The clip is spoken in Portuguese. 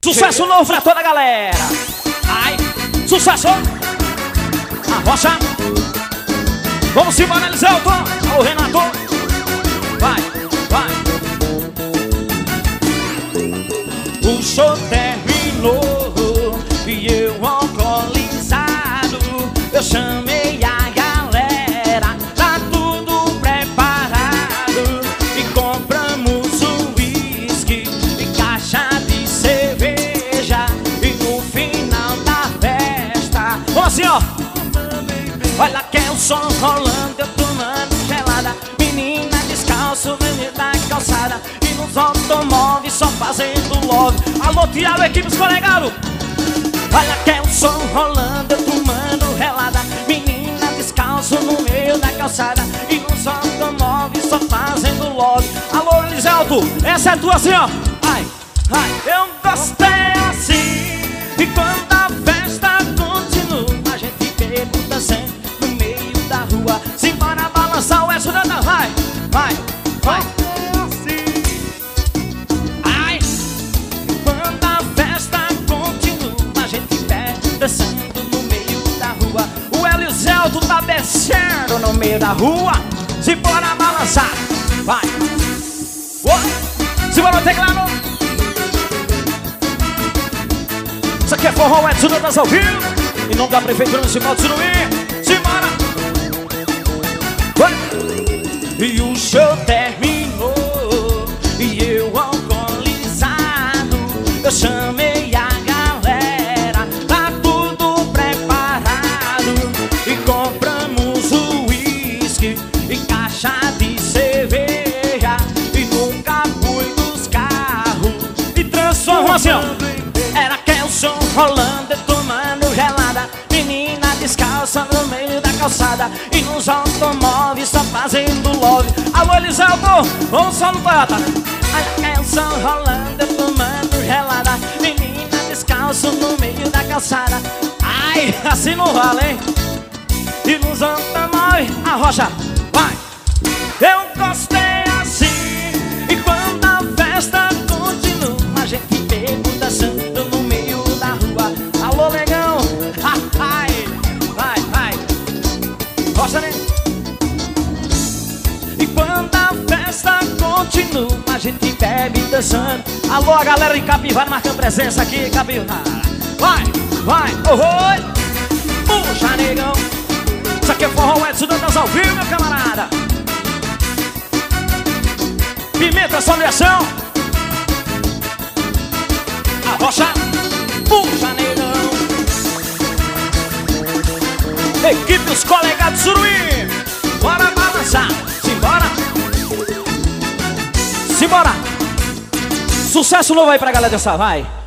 Sucesso novo pra toda a galera. Ai, sucesso. A rocha. Vamos embora, Eliselto. O Renato. Vai, vai. O show terminou e eu alcoolizado. Eu chamei a galera, tá tudo preparado. E compramos um uísque e caixa de cerveja. E no final da festa, vamos assim, ó. Olha que é o som rolando, eu tomando gelada. Menina descalço no meio da calçada. E nos automóveis só fazendo love. Alô, Tiago, equipe escorregado. Olha que é o som rolando, eu tomando relada. Menina descalço no meio da calçada. E nos automóveis só fazendo love. Alô, Eliselto, essa é tua assim, ó. Ai, ai, eu gostei assim. E quando a festa continua, a gente bebe dançando no meio da rua. Simbora balançar o S da vai, vai, vai. Ai, quando a festa continua, a gente bebe dançando no meio da rua. O Eliselto tá descendo no meio da rua. Simbora balançar, vai. Simbora o teclado. Isso aqui é forró Edson Dantas ao vivo. Em nome da Prefeitura Municipal de Suruí. Simbora. E o show terminou e eu alcoolizado. Eu chamei a galera, tá tudo preparado. E compramos o uísque e caixa de cerveja. E no capô dos carros e transformou assim, ó. Era que é o som rolando, tomando gelada. Menina descalça no meio da calçada. E nos automóveis só fazendo love. Alô, Eliselto, vamos só no Toyota. Olha que é o som rolando, tomando gelada. Menina descalço no meio da calçada. Ai, assim não vale, hein? E nos automóveis, a rocha, vai. Eu gostei assim. E quando a festa continua, a gente bebe dançando no meio da rua. Alô, negão, vai, vai, vai. Gosta, né? E quando a festa continua, a gente bebe dançando. Alô, a galera de Capivara marcando presença aqui, Capivara. Vai, vai, oi. Puxa, negão. Isso aqui é forró Edson Dantas ao vivo, meu camarada. Pimenta, só direção. A rocha. Puxa, negão. Equipe os colegas de Suruí. Bora balançar. Simbora. Simbora. Sucesso novo aí pra galera dançar, vai.